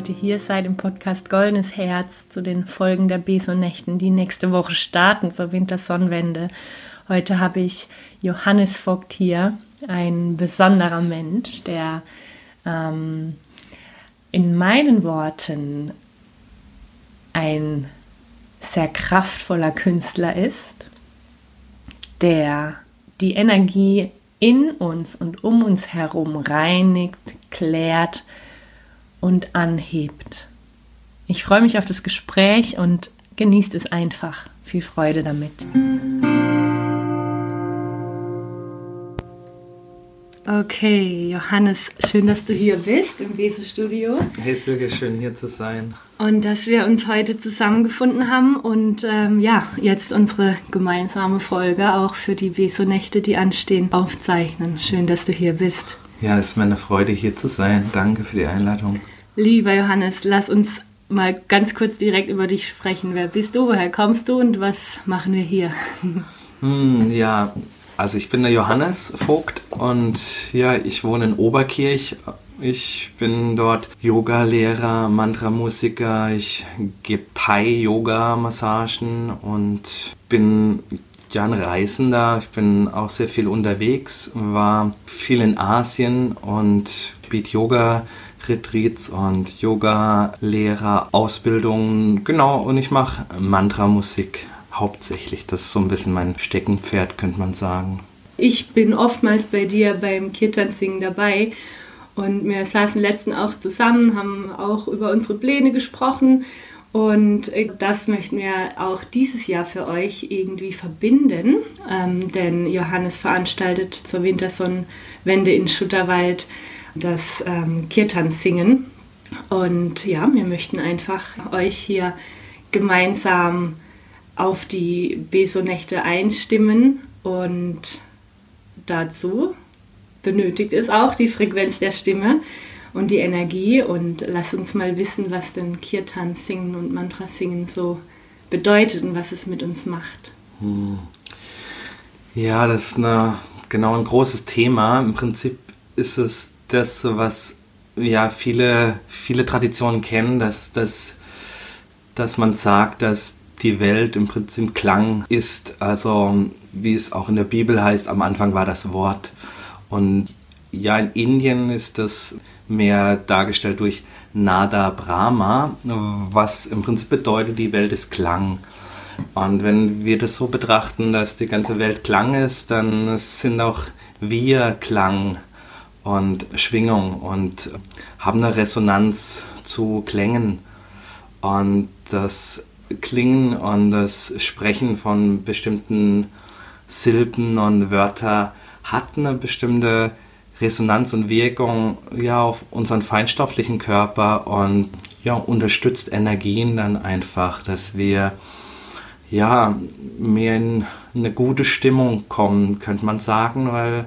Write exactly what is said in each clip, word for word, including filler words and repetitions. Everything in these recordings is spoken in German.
heute hier seid im Podcast Goldenes Herz zu den Folgen der Beso-Nächten, die nächste Woche starten zur Wintersonnenwende. Heute habe ich Johannes Vogt hier, ein besonderer Mensch, der ähm, in meinen Worten ein sehr kraftvoller Künstler ist, der die Energie in uns und um uns herum reinigt, klärt und anhebt. Ich freue mich auf das Gespräch und genießt es einfach. Viel Freude damit. Okay, Johannes, schön, dass du hier bist im Beso-Studio. Hey Silke, schön hier zu sein. Und dass wir uns heute zusammengefunden haben und ähm, ja, jetzt unsere gemeinsame Folge auch für die Beso-Nächte, die anstehen, aufzeichnen. Schön, dass du hier bist. Ja, es ist mir eine Freude, hier zu sein. Danke für die Einladung. Lieber Johannes, lass uns mal ganz kurz direkt über dich sprechen. Wer bist du, woher kommst du und was machen wir hier? Hm, ja, also ich bin der Johannes Vogt und ja, ich wohne in Oberkirch. Ich bin dort Yoga-Lehrer, Mantra-Musiker. Ich gebe Thai-Yoga-Massagen und bin ja ein Reisender. Ich bin auch sehr viel unterwegs, war viel in Asien und biete Yoga-Retreats und Yoga-Lehrer, Ausbildungen. Genau, und ich mache Mantra-Musik hauptsächlich. Das ist so ein bisschen mein Steckenpferd, könnte man sagen. Ich bin oftmals bei dir beim Kirtan-Singen dabei. Und wir saßen letztens auch zusammen, haben auch über unsere Pläne gesprochen und das möchten wir auch dieses Jahr für euch irgendwie verbinden, ähm, denn Johannes veranstaltet zur Wintersonnenwende in Schutterwald das ähm, Kirtan-Singen und ja, wir möchten einfach euch hier gemeinsam auf die Beso-Nächte einstimmen und dazu benötigt es auch die Frequenz der Stimme und die Energie. Und lass uns mal wissen, was denn Kirtan singen und Mantra singen so bedeutet und was es mit uns macht. Hm. Ja, das ist eine, genau ein großes Thema. Im Prinzip ist es das, was ja viele, viele Traditionen kennen, dass, dass, dass man sagt, dass die Welt im Prinzip Klang ist. Also wie es auch in der Bibel heißt, am Anfang war das Wort. Und ja, in Indien ist das mehr dargestellt durch Nada Brahma, was im Prinzip bedeutet, die Welt ist Klang. Und wenn wir das so betrachten, dass die ganze Welt Klang ist, dann sind auch wir Klang und Schwingung und haben eine Resonanz zu Klängen. Und das Klingen und das Sprechen von bestimmten Silben und Wörtern hat eine bestimmte Resonanz und Wirkung ja, auf unseren feinstofflichen Körper und ja, unterstützt Energien dann einfach, dass wir ja, mehr in eine gute Stimmung kommen, könnte man sagen, weil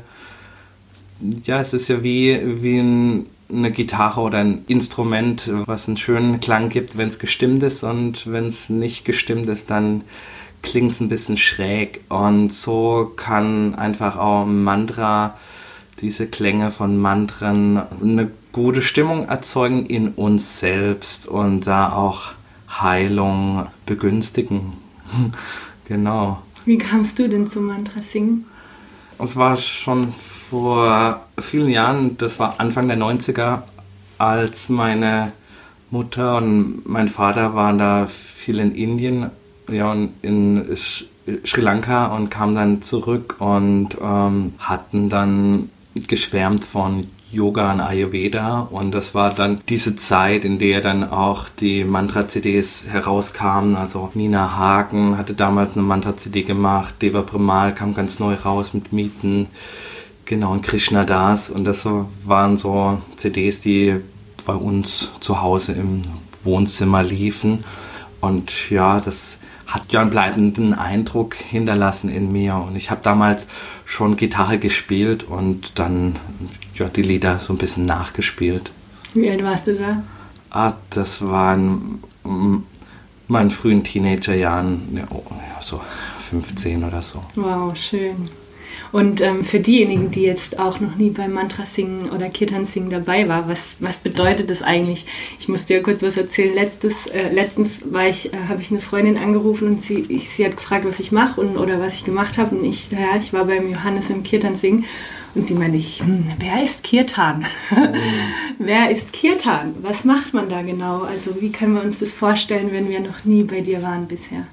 ja, es ist ja wie, wie ein, eine Gitarre oder ein Instrument, was einen schönen Klang gibt, wenn es gestimmt ist und wenn es nicht gestimmt ist, dann klingt es ein bisschen schräg und so kann einfach auch ein Mantra, diese Klänge von Mantren, eine gute Stimmung erzeugen in uns selbst und da auch Heilung begünstigen. Genau. Wie kamst du denn zum Mantra singen? Es war schon vor vielen Jahren, das war Anfang der neunziger, als meine Mutter und mein Vater waren da viel in Indien, ja, und in Sri Lanka und kamen dann zurück und ähm, hatten dann geschwärmt von Yoga und Ayurveda und das war dann diese Zeit, in der dann auch die Mantra-C Ds herauskamen, also Nina Hagen hatte damals eine Mantra-C D gemacht, Deva Premal kam ganz neu raus mit Mieten, genau, und Krishna Das und das waren so C Ds, die bei uns zu Hause im Wohnzimmer liefen und ja, das hat ja einen bleibenden Eindruck hinterlassen in mir und ich habe damals schon Gitarre gespielt und dann ja, die Lieder so ein bisschen nachgespielt. Wie alt warst du da? Ah, das waren meinen frühen Teenagerjahren, ja, so fünfzehn oder so. Wow, schön. Und ähm, für diejenigen, die jetzt auch noch nie beim Mantra-Singen oder Kirtan-Singen dabei war, was, was bedeutet das eigentlich? Ich muss dir kurz was erzählen. Letztes, äh, letztens war ich, äh, habe ich eine Freundin angerufen und sie, ich, sie hat gefragt, was ich mache und, oder was ich gemacht habe. Und ich, ja, ich war beim Johannes im Kirtan-Singen und sie meinte, ich, hm, wer ist Kirtan? Mhm. Wer ist Kirtan? Was macht man da genau? Also wie können wir uns das vorstellen, wenn wir noch nie bei dir waren bisher?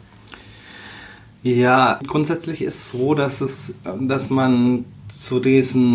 Ja, grundsätzlich ist es so, dass, es, dass man zu diesen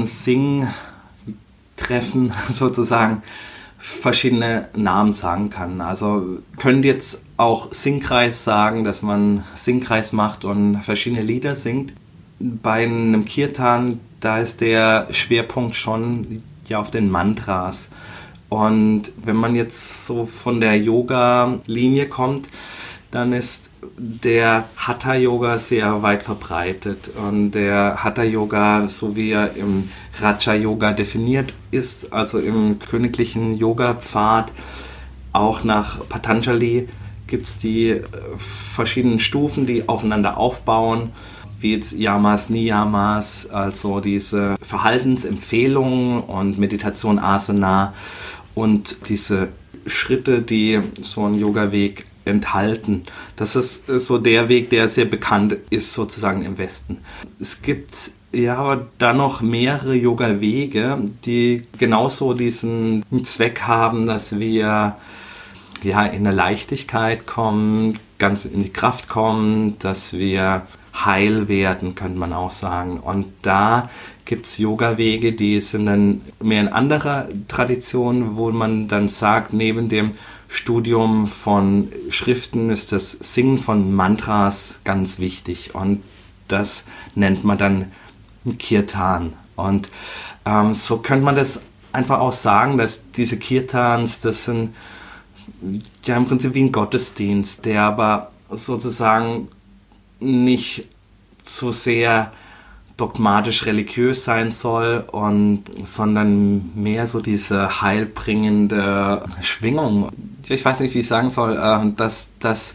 Sing-Treffen sozusagen verschiedene Namen sagen kann. Also könnt jetzt auch Singkreis sagen, dass man Singkreis macht und verschiedene Lieder singt. Bei einem Kirtan, da ist der Schwerpunkt schon ja auf den Mantras. Und wenn man jetzt so von der Yoga-Linie kommt, dann ist der Hatha-Yoga sehr weit verbreitet. Und der Hatha-Yoga, so wie er im Raja-Yoga definiert ist, also im königlichen Yoga-Pfad, auch nach Patanjali, gibt es die verschiedenen Stufen, die aufeinander aufbauen, wie jetzt Yamas, Niyamas, also diese Verhaltensempfehlungen und Meditation Asana und diese Schritte, die so ein Yoga-Weg enthalten. Das ist so der Weg, der sehr bekannt ist sozusagen im Westen. Es gibt ja aber dann noch mehrere Yoga-Wege, die genauso diesen Zweck haben, dass wir ja in eine Leichtigkeit kommen, ganz in die Kraft kommen, dass wir heil werden, könnte man auch sagen. Und da gibt es Yoga-Wege, die sind dann mehr in anderer Tradition, wo man dann sagt, neben dem Studium von Schriften ist das Singen von Mantras ganz wichtig. Und das nennt man dann Kirtan. Und ähm, so könnte man das einfach auch sagen, dass diese Kirtans, das sind ja im Prinzip wie ein Gottesdienst, der aber sozusagen nicht so sehr dogmatisch religiös sein soll, und sondern mehr so diese heilbringende Schwingung. Ich weiß nicht, wie ich sagen soll, dass, dass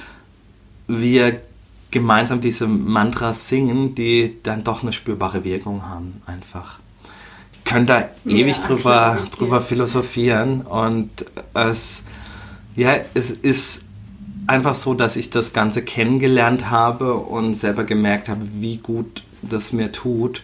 wir gemeinsam diese Mantras singen, die dann doch eine spürbare Wirkung haben, einfach. Ich könnte da ewig ja, drüber, klar, drüber philosophieren, und es, ja, es ist einfach so, dass ich das Ganze kennengelernt habe und selber gemerkt habe, wie gut das mir tut.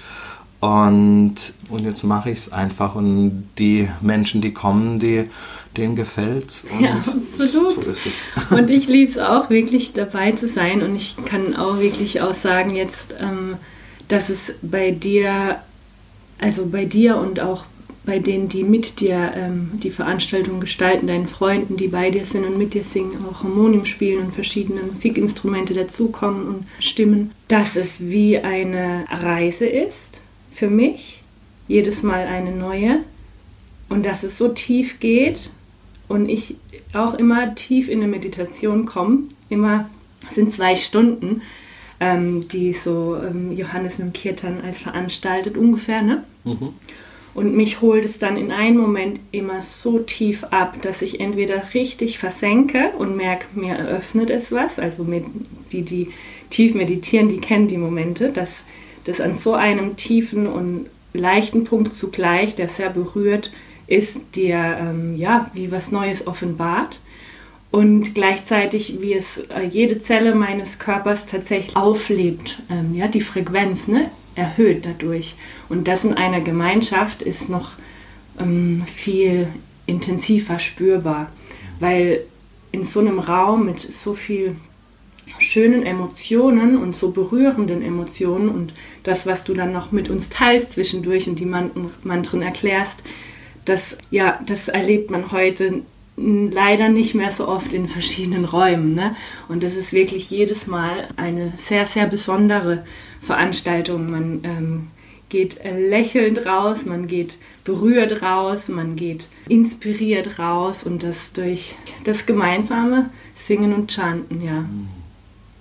Und, und jetzt mache ich es einfach. Und die Menschen, die kommen, die, denen gefällt es. Ja, absolut. So ist es. Und ich liebe es auch, wirklich dabei zu sein. Und ich kann auch wirklich auch sagen jetzt, ähm, dass es bei dir, also bei dir und auch bei denen, die mit dir ähm, die Veranstaltung gestalten, deinen Freunden, die bei dir sind und mit dir singen, auch Harmonium spielen und verschiedene Musikinstrumente dazukommen und Stimmen, dass es wie eine Reise ist für mich, jedes Mal eine neue, und dass es so tief geht und ich auch immer tief in eine Meditation komme. Immer sind zwei Stunden, ähm, die so ähm, Johannes mit dem Kirtan als veranstaltet, ungefähr, ne? Mhm. Und mich holt es dann in einem Moment immer so tief ab, dass ich entweder richtig versenke und merke, mir eröffnet es was. Also mit, die, die tief meditieren, die kennen die Momente, dass das an so einem tiefen und leichten Punkt zugleich, der sehr berührt, ist, dir ähm, ja, wie was Neues offenbart. Und gleichzeitig, wie es äh, jede Zelle meines Körpers tatsächlich auflebt, ähm, ja, die Frequenz, ne? Erhöht dadurch. Und das in einer Gemeinschaft ist noch ähm, viel intensiver spürbar, weil in so einem Raum mit so viel schönen Emotionen und so berührenden Emotionen und das, was du dann noch mit uns teilst zwischendurch und die Mantren erklärst, das, ja, das erlebt man heute leider nicht mehr so oft in verschiedenen Räumen, ne? Und das ist wirklich jedes Mal eine sehr, sehr besondere Veranstaltung. Man ähm, geht lächelnd raus, man geht berührt raus, man geht inspiriert raus, und das durch das gemeinsame Singen und Chanten, ja.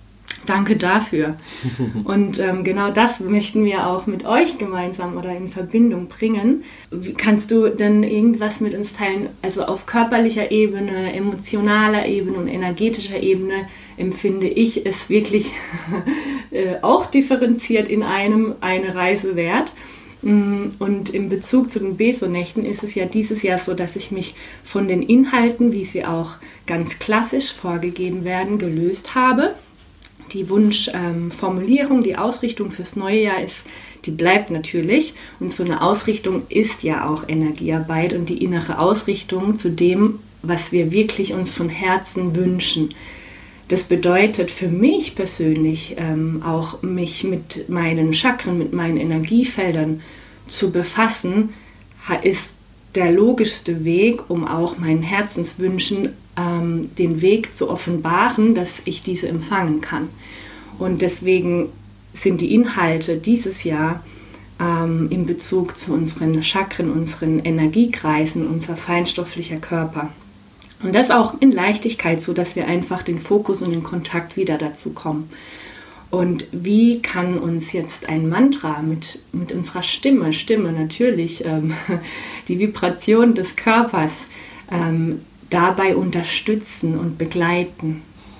Danke dafür. Und ähm, genau das möchten wir auch mit euch gemeinsam oder in Verbindung bringen. Wie, kannst du denn irgendwas mit uns teilen? Also auf körperlicher Ebene, emotionaler Ebene und energetischer Ebene empfinde ich es wirklich äh, auch differenziert in einem eine Reise wert. Und in Bezug zu den Beso-Nächten ist es ja dieses Jahr so, dass ich mich von den Inhalten, wie sie auch ganz klassisch vorgegeben werden, gelöst habe. Die Wunschformulierung, ähm, die Ausrichtung fürs neue Jahr ist, die bleibt natürlich. Und so eine Ausrichtung ist ja auch Energiearbeit und die innere Ausrichtung zu dem, was wir wirklich uns von Herzen wünschen. Das bedeutet für mich persönlich ähm, auch, mich mit meinen Chakren, mit meinen Energiefeldern zu befassen, ist der logischste Weg, um auch meinen Herzenswünschen ähm, den Weg zu offenbaren, dass ich diese empfangen kann. Und deswegen sind die Inhalte dieses Jahr ähm, in Bezug zu unseren Chakren, unseren Energiekreisen, unser feinstofflicher Körper. Und das auch in Leichtigkeit, so dass wir einfach den Fokus und den Kontakt wieder dazu kommen. Und wie kann uns jetzt ein Mantra mit, mit unserer Stimme, Stimme natürlich, ähm, die Vibration des Körpers ähm, dabei unterstützen und begleiten?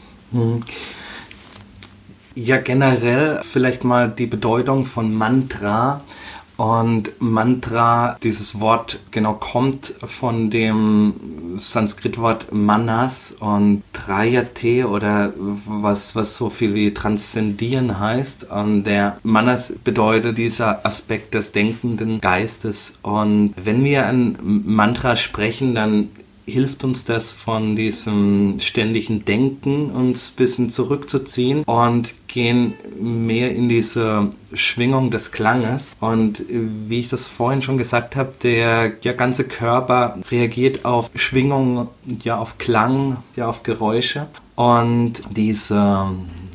Ja, generell vielleicht mal die Bedeutung von Mantra. Und Mantra, dieses Wort genau kommt von dem Sanskritwort Manas und Trayate oder was, was so viel wie transzendieren heißt. Und der Manas bedeutet dieser Aspekt des denkenden Geistes. Und wenn wir ein Mantra sprechen, dann hilft uns das von diesem ständigen Denken, uns ein bisschen zurückzuziehen und gehen mehr in diese Schwingung des Klanges. Und wie ich das vorhin schon gesagt habe, der, der ganze Körper reagiert auf Schwingung, ja auf Klang, ja auf Geräusche. Und diese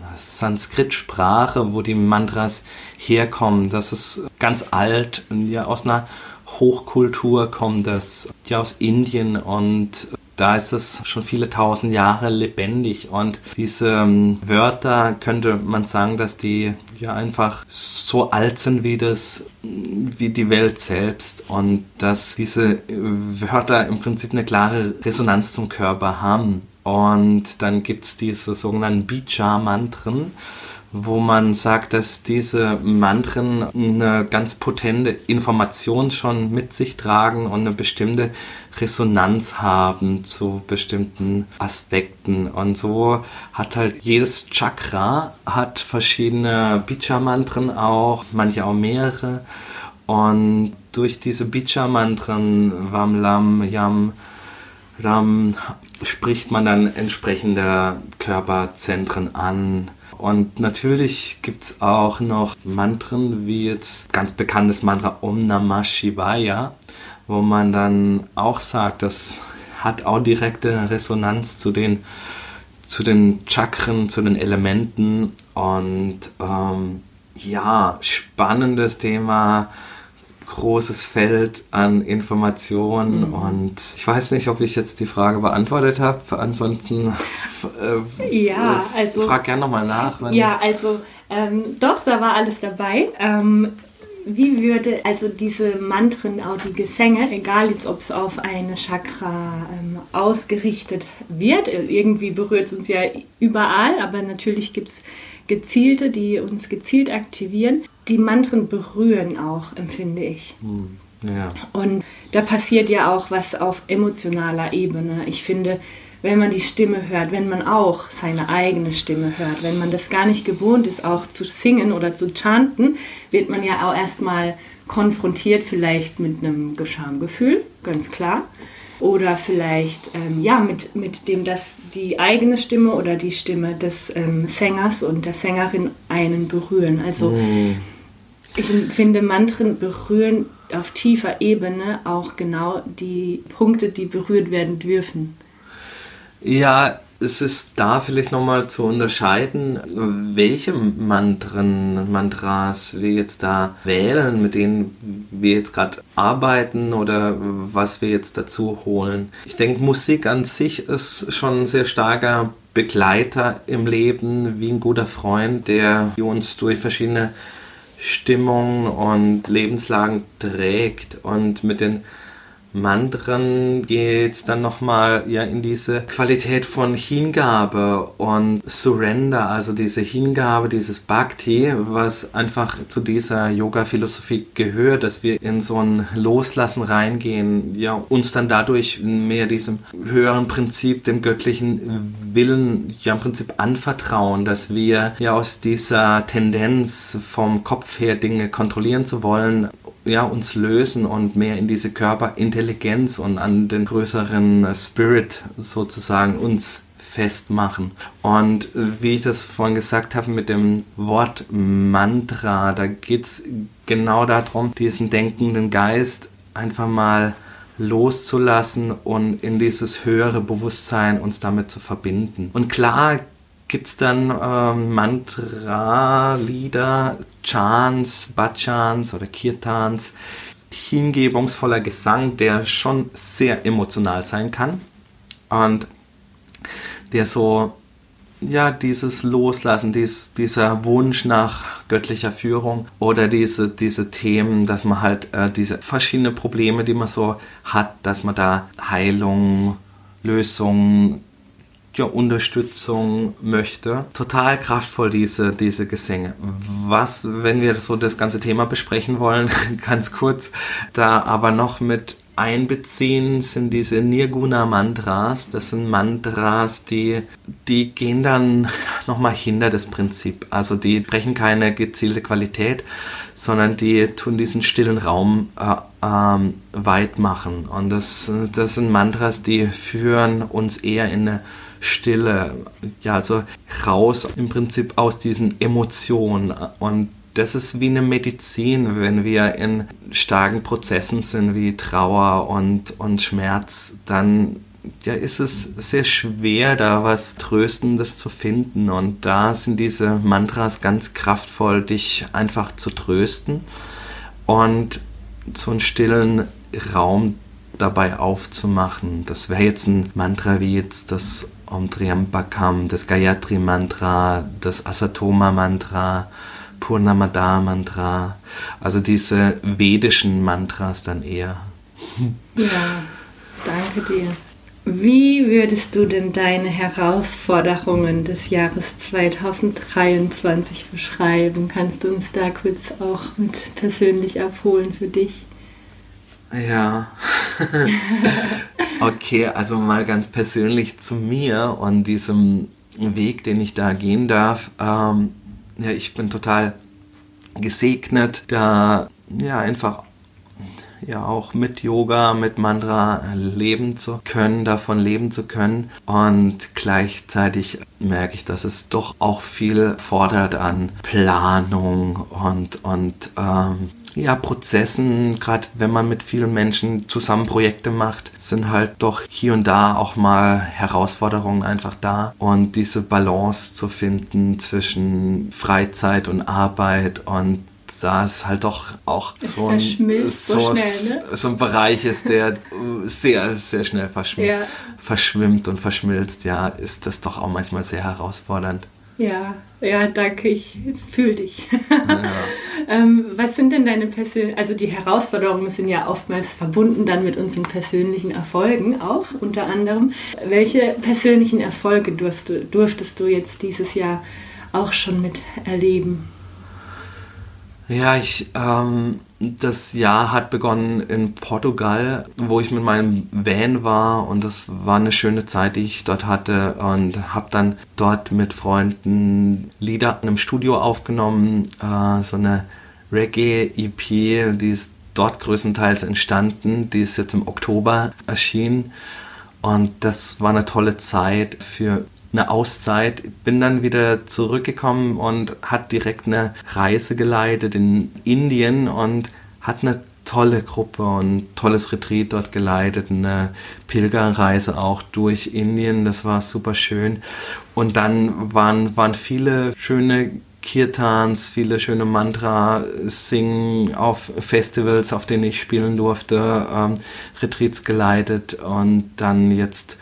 Sanskrit-Sprache, wo die Mantras herkommen, das ist ganz alt, ja aus einer Hochkultur kommt das ja aus Indien und da ist es schon viele tausend Jahre lebendig und diese ähm, Wörter könnte man sagen, dass die ja einfach so alt sind wie das, wie die Welt selbst und dass diese Wörter im Prinzip eine klare Resonanz zum Körper haben. Und dann gibt es diese sogenannten Bija-Mantren, wo man sagt, dass diese Mantren eine ganz potente Information schon mit sich tragen und eine bestimmte Resonanz haben zu bestimmten Aspekten. Und so hat halt jedes Chakra hat verschiedene Bija-Mantren auch, manche auch mehrere. Und durch diese Bija-Mantren, Vam, Lam, Yam, Ram, spricht man dann entsprechende Körperzentren an. Und natürlich gibt es auch noch Mantren, wie jetzt ganz bekanntes Mantra Om Namah Shivaya, wo man dann auch sagt, das hat auch direkte Resonanz zu den, zu den Chakren, zu den Elementen. Und ähm, ja, spannendes Thema, großes Feld an Informationen mhm. und ich weiß nicht, ob ich jetzt die Frage beantwortet habe. Ansonsten äh, ja, also, frag gerne nochmal nach. Wenn ja, also ähm, doch, da war alles dabei. Ähm, wie würde also diese Mantren, auch die Gesänge, egal jetzt ob es auf eine Chakra ähm, ausgerichtet wird, irgendwie berührt es uns ja überall, aber natürlich gibt es gezielte, die uns gezielt aktivieren. Die Mantren berühren auch, empfinde ich. Ja. Und da passiert ja auch was auf emotionaler Ebene. Ich finde, wenn man die Stimme hört, wenn man auch seine eigene Stimme hört, wenn man das gar nicht gewohnt ist, auch zu singen oder zu chanten, wird man ja auch erstmal konfrontiert vielleicht mit einem Schamgefühl, ganz klar. Oder vielleicht ähm, ja, mit, mit dem, dass die eigene Stimme oder die Stimme des ähm, Sängers und der Sängerin einen berühren. Also mm. ich finde, Mantren berühren auf tiefer Ebene auch genau die Punkte, die berührt werden dürfen. Ja, es ist da vielleicht nochmal zu unterscheiden, welche Mantren, Mantras wir jetzt da wählen, mit denen wir jetzt gerade arbeiten oder was wir jetzt dazu holen. Ich denke, Musik an sich ist schon ein sehr starker Begleiter im Leben, wie ein guter Freund, der uns durch verschiedene Stimmungen und Lebenslagen trägt. Und mit den Mantren geht es dann nochmal ja, in diese Qualität von Hingabe und Surrender, also diese Hingabe, dieses Bhakti, was einfach zu dieser Yoga-Philosophie gehört, dass wir in so ein Loslassen reingehen, ja, uns dann dadurch mehr diesem höheren Prinzip, dem göttlichen Willen, ja im Prinzip anvertrauen, dass wir ja aus dieser Tendenz vom Kopf her Dinge kontrollieren zu wollen, ja, uns lösen und mehr in diese Körperintelligenz und an den größeren Spirit sozusagen uns festmachen. Und wie ich das vorhin gesagt habe mit dem Wort Mantra, da geht es genau darum, diesen denkenden Geist einfach mal loszulassen und in dieses höhere Bewusstsein uns damit zu verbinden. Und klar gibt es dann äh, Mantra-Lieder, Chants, Bhajans oder Kirtans, hingebungsvoller Gesang, der schon sehr emotional sein kann und der so, ja, dieses Loslassen, dies, dieser Wunsch nach göttlicher Führung oder diese, diese Themen, dass man halt äh, diese verschiedenen Probleme, die man so hat, dass man da Heilung, Lösung, ja, Unterstützung möchte. Total kraftvoll diese, diese Gesänge. Was, wenn wir so das ganze Thema besprechen wollen, ganz kurz, da aber noch mit einbeziehen, sind diese Nirguna-Mantras. Das sind Mantras, die, die gehen dann nochmal hinter das Prinzip. Also die sprechen keine gezielte Qualität, sondern die tun diesen stillen Raum äh, ähm, weit machen. Und das, das sind Mantras, die führen uns eher in eine Stille, ja, also raus im Prinzip aus diesen Emotionen. Und das ist wie eine Medizin, wenn wir in starken Prozessen sind wie Trauer und, und Schmerz, dann ja, ist es sehr schwer, da was Tröstendes zu finden. Und da sind diese Mantras ganz kraftvoll, dich einfach zu trösten und so einen stillen Raum dabei aufzumachen. Das wäre jetzt ein Mantra wie jetzt das Om Triambakam, das Gayatri-Mantra, das Asatoma-Mantra, Purnamada-Mantra, also diese vedischen Mantras dann eher. Ja, danke dir. Wie würdest du denn deine Herausforderungen des Jahres zwanzig dreiundzwanzig beschreiben? Kannst du uns da kurz auch mit persönlich abholen für dich? Ja, okay, also mal ganz persönlich zu mir und diesem Weg, den ich da gehen darf. Ähm, ja, ich bin total gesegnet, da ja einfach ja auch mit Yoga, mit Mantra leben zu können, davon leben zu können. Und gleichzeitig merke ich, dass es doch auch viel fordert an Planung und, und ähm, ja, Prozessen, gerade wenn man mit vielen Menschen zusammen Projekte macht, sind halt doch hier und da auch mal Herausforderungen einfach da. Und diese Balance zu finden zwischen Freizeit und Arbeit, und da ist halt doch auch so ein, so, so, schnell, ne? so ein Bereich ist, der sehr, sehr schnell verschwimmt, ja. verschwimmt und verschmilzt, ja, ist das doch auch manchmal sehr herausfordernd. Ja, ja, danke, ich fühle dich. Ja. ähm, was sind denn deine persönlichen, also die Herausforderungen sind ja oftmals verbunden dann mit unseren persönlichen Erfolgen auch, unter anderem. Welche persönlichen Erfolge durfst du, durftest du jetzt dieses Jahr auch schon miterleben? Ja, ich, ähm, das Jahr hat begonnen in Portugal, wo ich mit meinem Van war, und das war eine schöne Zeit, die ich dort hatte, und habe dann dort mit Freunden Lieder in einem Studio aufgenommen, äh, so eine Reggae-E P, die ist dort größtenteils entstanden, die ist jetzt im Oktober erschienen, und das war eine tolle Zeit für eine Auszeit. Bin dann wieder zurückgekommen und hat direkt eine Reise geleitet in Indien und hat eine tolle Gruppe und tolles Retreat dort geleitet, eine Pilgerreise auch durch Indien, das war super schön. Und dann waren, waren viele schöne Kirtans, viele schöne Mantra-Singen auf Festivals, auf denen ich spielen durfte, ähm, Retreats geleitet und dann jetzt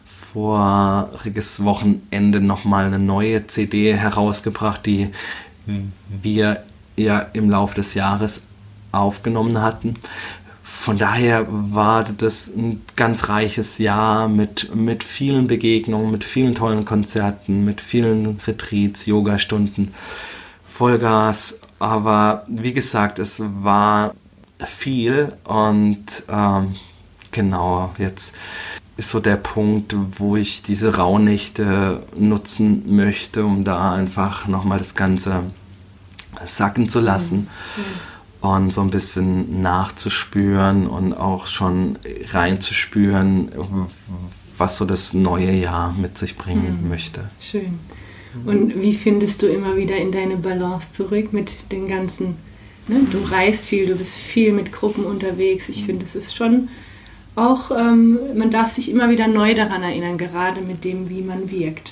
voriges Wochenende nochmal eine neue C D herausgebracht, die wir ja im Laufe des Jahres aufgenommen hatten. Von daher war das ein ganz reiches Jahr mit, mit vielen Begegnungen, mit vielen tollen Konzerten, mit vielen Retreats, Yogastunden, Vollgas. Aber wie gesagt, es war viel und ähm, genau, jetzt ist so der Punkt, wo ich diese Rauhnächte nutzen möchte, um da einfach nochmal das Ganze sacken zu lassen. Mhm. Und so ein bisschen nachzuspüren und auch schon reinzuspüren, was so das neue Jahr mit sich bringen mhm. möchte. Schön. Und wie findest du immer wieder in deine Balance zurück mit den ganzen, ne? Du reist viel, du bist viel mit Gruppen unterwegs. Ich finde, es ist schon auch, ähm, man darf sich immer wieder neu daran erinnern, gerade mit dem, wie man wirkt.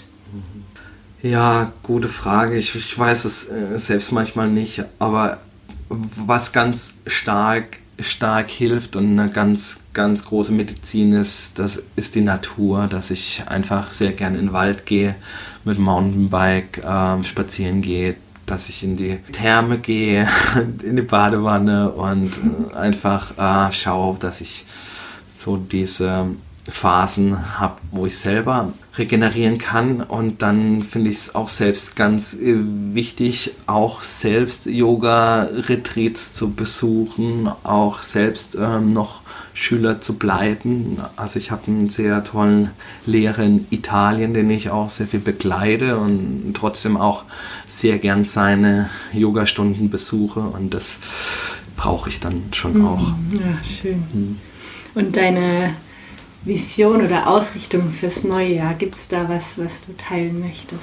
Ja, gute Frage. Ich, ich weiß es äh, selbst manchmal nicht, aber was ganz stark, stark hilft und eine ganz, ganz große Medizin ist, das ist die Natur, dass ich einfach sehr gerne in den Wald gehe, mit Mountainbike äh, spazieren gehe, dass ich in die Therme gehe, in die Badewanne und äh, einfach äh, schaue, dass ich so diese Phasen habe, wo ich selber regenerieren kann, und dann finde ich es auch selbst ganz äh, wichtig, auch selbst Yoga-Retreats zu besuchen, auch selbst ähm, noch Schüler zu bleiben. Also ich habe einen sehr tollen Lehrer in Italien, den ich auch sehr viel begleite und trotzdem auch sehr gern seine Yogastunden besuche, und das brauche ich dann schon mhm. auch. Ja, schön. Mhm. Und deine Vision oder Ausrichtung fürs neue Jahr, gibt es da was, was du teilen möchtest?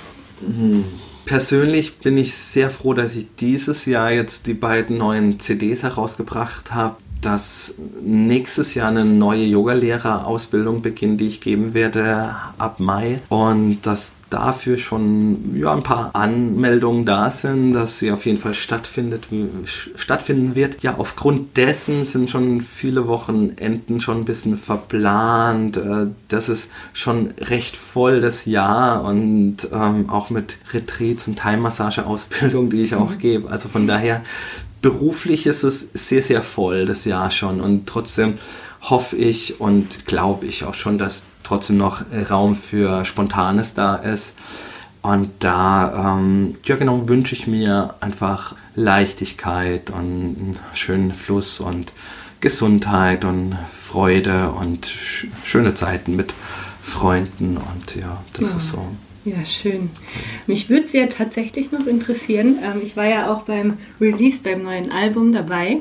Persönlich bin ich sehr froh, dass ich dieses Jahr jetzt die beiden neuen C Ds herausgebracht habe, dass nächstes Jahr eine neue Yogalehrerausbildung beginnt, die ich geben werde ab Mai, und dass dafür schon ja, ein paar Anmeldungen da sind, dass sie auf jeden Fall stattfindet, stattfinden wird. Ja, aufgrund dessen sind schon viele Wochenenden schon ein bisschen verplant. Das ist schon recht voll das Jahr, und ähm, auch mit Retreats und Thai-Massage-Ausbildung, die ich auch mhm. gebe. Also von daher, beruflich ist es sehr, sehr voll das Jahr schon, und trotzdem hoffe ich und glaube ich auch schon, dass trotzdem noch Raum für Spontanes da ist. Und da ähm, ja genau, wünsche ich mir einfach Leichtigkeit und einen schönen Fluss und Gesundheit und Freude und sch- schöne Zeiten mit Freunden, und ja, das ja. ist so. Ja, schön. Mich würde es ja tatsächlich noch interessieren, ähm, ich war ja auch beim Release, beim neuen Album dabei.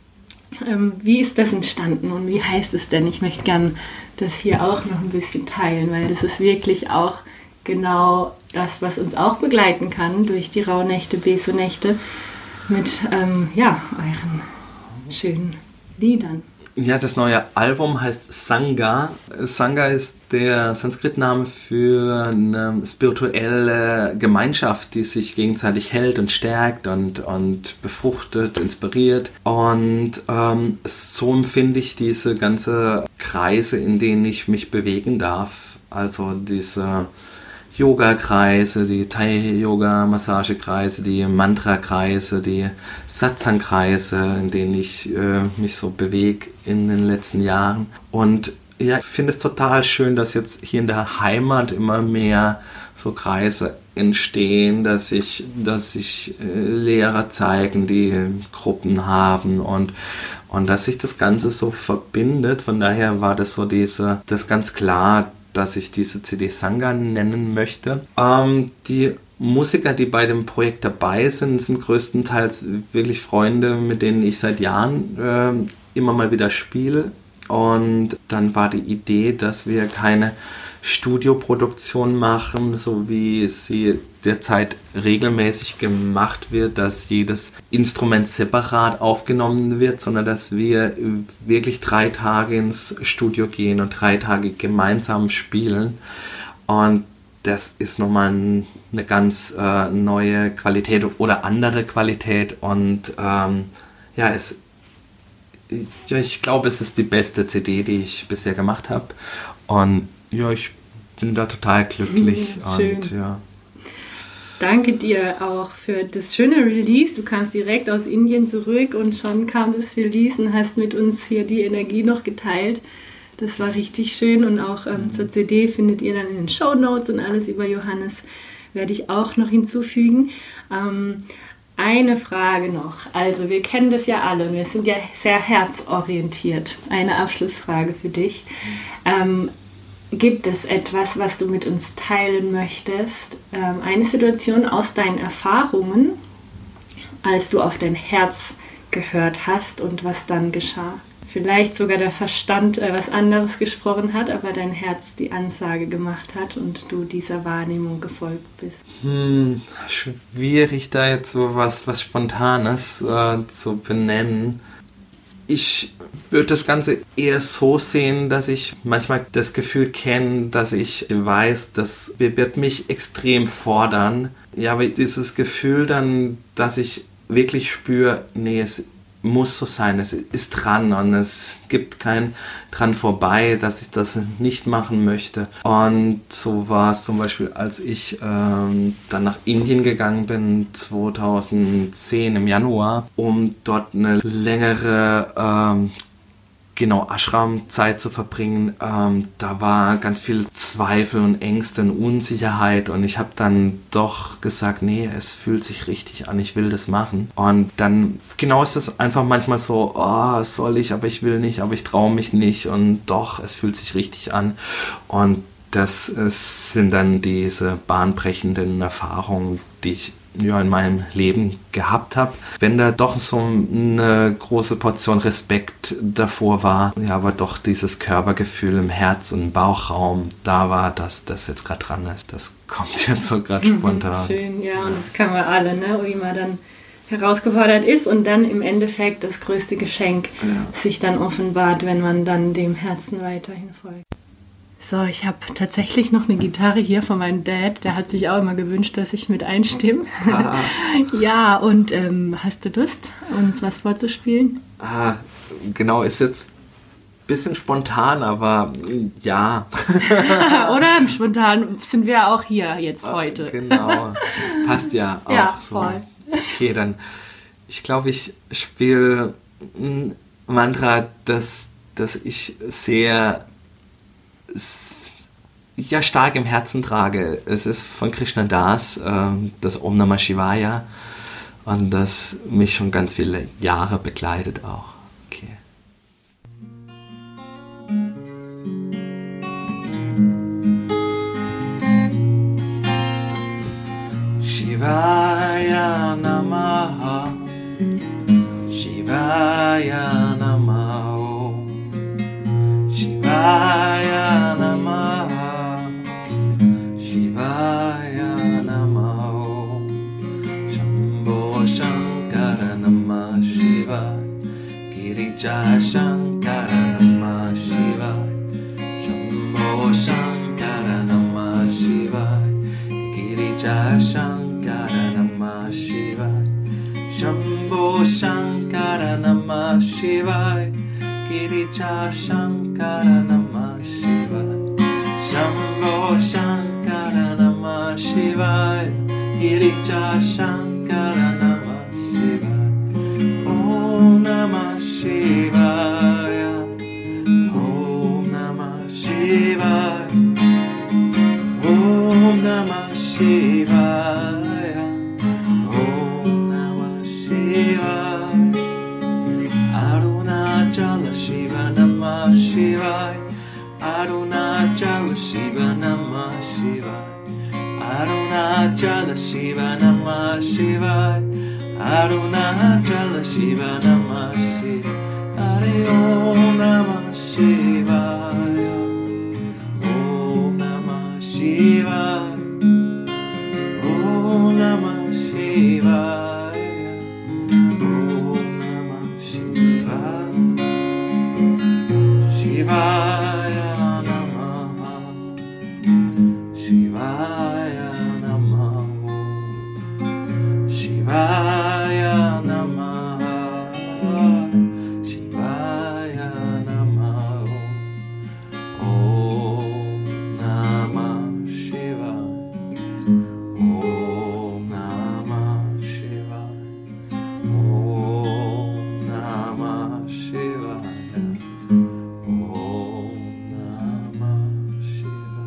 Ähm, wie ist das entstanden und wie heißt es denn? Ich möchte gern das hier auch noch ein bisschen teilen, weil das ist wirklich auch genau das, was uns auch begleiten kann durch die Rauhnächte, Beso-Nächte mit ähm, ja, euren schönen Liedern. Ja, das neue Album heißt Sangha. Sangha ist der Sanskrit-Name für eine spirituelle Gemeinschaft, die sich gegenseitig hält und stärkt und, und befruchtet, inspiriert. Und ähm, so empfinde ich diese ganze Kreise, in denen ich mich bewegen darf. Also diese Yoga-Kreise, die Thai-Yoga-Massage-Kreise, die Mantra-Kreise, die Satsang-Kreise, in denen ich äh, mich so bewege in den letzten Jahren. Und ja, ich finde es total schön, dass jetzt hier in der Heimat immer mehr so Kreise entstehen, dass sich dass sich äh, Lehrer zeigen, die Gruppen haben, und und dass sich das Ganze so verbindet. Von daher war das so diese, das ganz klar, dass ich diese C D Sangha nennen möchte. Ähm, die Musiker, die bei dem Projekt dabei sind, sind größtenteils wirklich Freunde, mit denen ich seit Jahren äh, immer mal wieder spiele. Und dann war die Idee, dass wir keine Studioproduktion machen, so wie sie derzeit regelmäßig gemacht wird, dass jedes Instrument separat aufgenommen wird, sondern dass wir wirklich drei Tage ins Studio gehen und drei Tage gemeinsam spielen. Und das ist nochmal eine ganz äh, neue Qualität oder andere Qualität. Und ähm, ja, es, ja, ich glaube, es ist die beste C D, die ich bisher gemacht habe. Und ja, ich bin da total glücklich. Ja, schön. Und, ja. Danke dir auch für das schöne Release. Du kamst direkt aus Indien zurück und schon kam das Release und hast mit uns hier die Energie noch geteilt. Das war richtig schön und auch ähm, zur C D findet ihr dann in den Shownotes und alles über Johannes werde ich auch noch hinzufügen. Ähm, eine Frage noch. Also wir kennen das ja alle und wir sind ja sehr herzorientiert. Eine Abschlussfrage für dich. Ähm, gibt es etwas, was du mit uns teilen möchtest? Ähm, eine Situation aus deinen Erfahrungen, als du auf dein Herz gehört hast und was dann geschah? Vielleicht sogar der Verstand äh, was anderes gesprochen hat, aber dein Herz die Ansage gemacht hat und du dieser Wahrnehmung gefolgt bist. Hm, schwierig da jetzt so was, was Spontanes äh, zu benennen. Ich würde das Ganze eher so sehen, dass ich manchmal das Gefühl kenne, dass ich weiß, das wird mich extrem fordern. Ja, aber dieses Gefühl dann, dass ich wirklich spüre, nee, es muss so sein, es ist dran und es gibt kein dran vorbei, dass ich das nicht machen möchte. Und so war es zum Beispiel, als ich ähm, dann nach Indien gegangen bin, zweitausendzehn im Januar, um dort eine längere ähm, genau Ashram-Zeit zu verbringen. Ähm, da war ganz viel Zweifel und Ängste und Unsicherheit und ich habe dann doch gesagt, nee, es fühlt sich richtig an, ich will das machen. Und dann, genau ist es einfach manchmal so, oh, soll ich, aber ich will nicht, aber ich traue mich nicht und doch, es fühlt sich richtig an. Und das ist, sind dann diese bahnbrechenden Erfahrungen, die ich ja, in meinem Leben gehabt habe. Wenn da doch so eine große Portion Respekt davor war, ja, aber doch dieses Körpergefühl im Herz- und Bauchraum da war, dass das jetzt gerade dran ist. Das kommt jetzt so gerade spontan. Schön, ja, und das kann man alle, ne, wie man dann herausgefordert ist und dann im Endeffekt das größte Geschenk ja. sich dann offenbart, wenn man dann dem Herzen weiterhin folgt. So, ich habe tatsächlich noch eine Gitarre hier von meinem Dad. Der hat sich auch immer gewünscht, dass ich mit einstimme. Ah. Ja, und ähm, hast du Lust, uns was vorzuspielen? Ah, genau, ist jetzt ein bisschen spontan, aber ja. Oder? Spontan sind wir auch hier jetzt heute. Ah, genau, passt ja auch ja, so. Voll. Okay, dann, ich glaube, ich spiele ein Mantra, das, das ich sehr... ja stark im Herzen trage. Es ist von Krishna Das, äh, das Om Namah Shivaya, und das mich schon ganz viele Jahre begleitet auch. Okay. Shivaya Namaha, Shivaya Namaha, Shivaya Namaha, Shivaya Namaha, Shambho Shankara Namah Shivaya, Girija Shankara Namah Shivaya, Shambho Shankara Namah Shivaya, Girija Shankara Namah Shivaya, Shambho Shankara Namah Shivaya, Girija Shankara Namah Shivaya, Shambho Shankara Namah Shivaya, Girija Shankara Namah Shivaya, Om Namah Shivaya, Om Namah Shivaya, Om Namah Shivaya, Om Namah Shivaya, Arunachala Shiva Namah Shivaya, Arunachala Shiva Namah Shivaya, Arunachala Shiva Namah Shivaya, Arunachala Shiva Namah Shivaya, Hare Om Namah Shivaya, Om Namah Shivaya. Om Namah Shivaya. Om Namah Shivaya. Shivaya Namaha. Shivaya Namaha. Shivaya Namaha. Shivaya Namaha. Om Namah Shivaya. Om Namah Shivaya. Om Namah Shivaya. Om Namah Shivaya.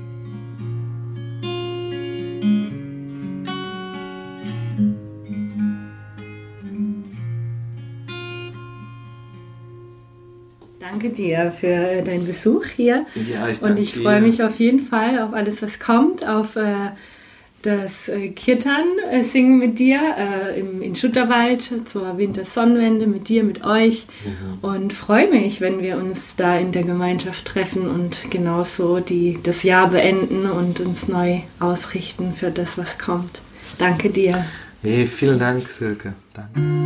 Danke dir für deinen Besuch hier. Ja, ich Und danke ich dir. freue mich auf jeden Fall auf alles, was kommt, auf äh, das äh, Kirtan äh, singen mit dir äh, im, in Schutterwald zur Wintersonnenwende mit dir, mit euch. Mhm. Und freue mich, wenn wir uns da in der Gemeinschaft treffen und genauso die, das Jahr beenden und uns neu ausrichten für das, was kommt. Danke dir. Hey, vielen Dank, Silke. Danke.